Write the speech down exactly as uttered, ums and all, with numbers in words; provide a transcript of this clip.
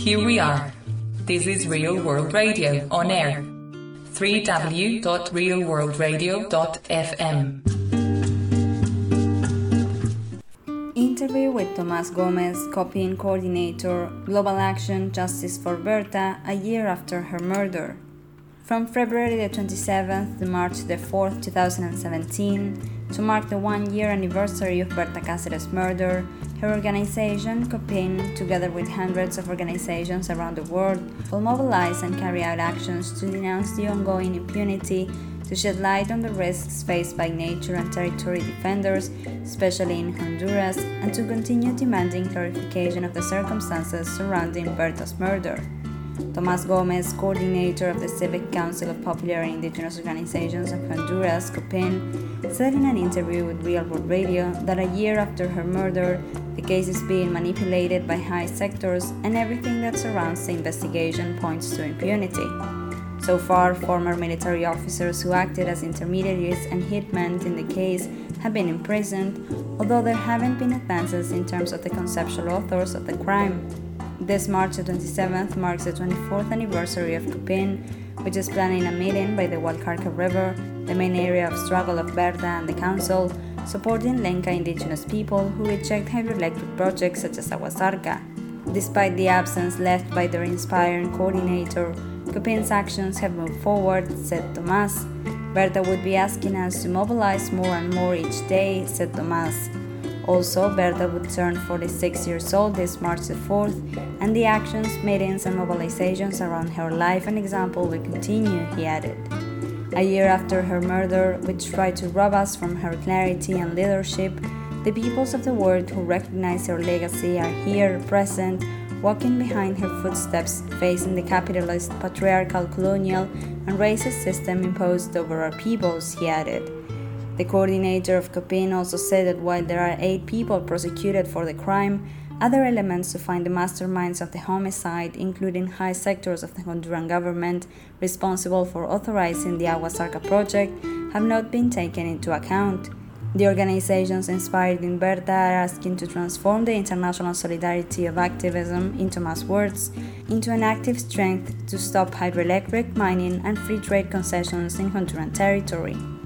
here we are. This is Real World Radio on air. w w w dot real world radio dot f m. Interview with Tomás Gómez, Copín coordinator, Global Action Justice for Berta, a year after her murder. From February the twenty-seventh to March the fourth, twenty seventeen, to mark the one-year anniversary of Berta Cáceres' murder, her organization, Copín, together with hundreds of organizations around the world, will mobilize and carry out actions to denounce the ongoing impunity, to shed light on the risks faced by nature and territory defenders, especially in Honduras, and to continue demanding clarification of the circumstances surrounding Berta's murder. Tomás Gómez, coordinator of the Civic Council of Popular and Indigenous Organizations of Honduras, Copín, said in an interview with Real World Radio that a year after her murder, the case is being manipulated by high sectors and everything that surrounds the investigation points to impunity. So far, former military officers who acted as intermediaries and hitmen in the case have been imprisoned, although there haven't been advances in terms of the conceptual authors of the crime. This March the twenty-seventh marks the twenty-fourth anniversary of Copín, which is planning a meeting by the Hualcarca River, the main area of struggle of Berta and the Council, supporting Lenca indigenous people who reject hydroelectric projects such as Aguasarca. Despite the absence left by their inspiring coordinator, Copín's actions have moved forward, said Tomás. Berta would be asking us to mobilize more and more each day, said Tomás. Also, Berta would turn forty-six years old this March the fourth, and the actions, meetings and mobilizations around her life and example will continue, he added. A year after her murder, which tried to rob us from her clarity and leadership, the peoples of the world who recognize her legacy are here, present, walking behind her footsteps, facing the capitalist, patriarchal, colonial, and racist system imposed over our peoples, he added. The coordinator of Copín also said that while there are eight people prosecuted for the crime, other elements to find the masterminds of the homicide, including high sectors of the Honduran government responsible for authorizing the Aguasarca project, have not been taken into account. The organizations inspired in Berta are asking to transform the international solidarity of activism, in Tomás' words, into an active strength to stop hydroelectric mining and free trade concessions in Honduran territory.